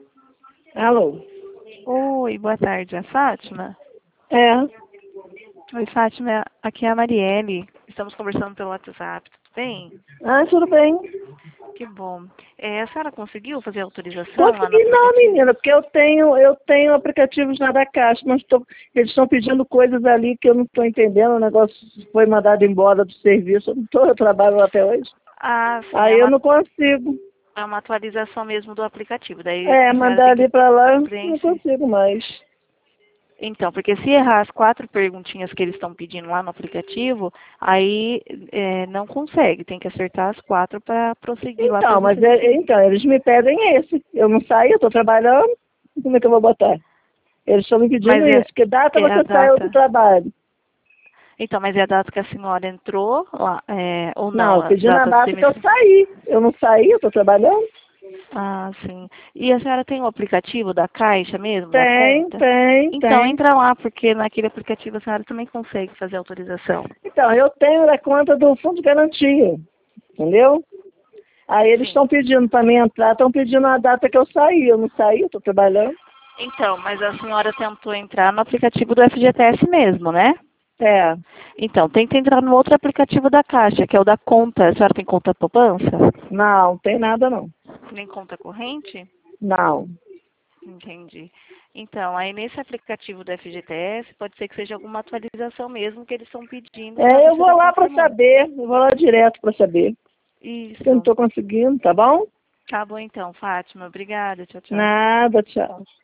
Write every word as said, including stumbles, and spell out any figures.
Alô? Oi, boa tarde, é a Fátima? É. Oi, Fátima, aqui é a Marielle. Estamos conversando pelo WhatsApp, tudo bem? Ah, tudo bem. Que bom. É, a senhora conseguiu fazer a autorização lá no Consegui não, aplicativo? menina, porque eu tenho, eu tenho aplicativos já da Caixa, mas tô, eles estão pedindo coisas ali que eu não estou entendendo, o negócio foi mandado embora do serviço, eu não tô, eu trabalho lá até hoje. Ah, sim, é Aí eu uma, não consigo. é uma atualização mesmo do aplicativo. Daí É, a senhora mandar tem que ali para lá, eu não preencher. consigo mais. Então, porque se errar as quatro perguntinhas que eles estão pedindo lá no aplicativo, aí é, não consegue. Tem que acertar as quatro para prosseguir lá para Então, mas você é, definir. então, eles me pedem esse. Eu não saí, eu estou trabalhando, como é que eu vou botar? Eles estão me pedindo Mas é, isso, que data é a você saiu do data. trabalho? Então, mas é a data que a senhora entrou lá, é, ou não? Não, A pedindo a data de data que eu demissão? saí. Eu não saí, eu estou trabalhando. Ah, sim. E a senhora tem o aplicativo da Caixa mesmo, da Tem, conta? tem, Então, tem. entra lá, porque naquele aplicativo a senhora também consegue fazer autorização. Então, eu tenho a conta do Fundo de Garantia, entendeu? Aí eles Sim. estão pedindo para mim entrar, estão pedindo a data que eu saí. Eu não saí, eu estou trabalhando. Então, mas a senhora tentou entrar no aplicativo do F G T S mesmo, né? É, Então, tenta entrar no outro aplicativo da Caixa, que é o da conta. A senhora tem conta poupança? não, tem nada não. Nem conta corrente? Não. Entendi. Então, aí nesse aplicativo do F G T S, pode ser que seja alguma atualização mesmo que eles estão pedindo para É, eu você vou estar lá para confirmando. saber, eu vou lá direto para saber. Eu não Isso. estou conseguindo, tá bom? Tá bom então, Fátima. Obrigada. Tchau, tchau. Nada, tchau.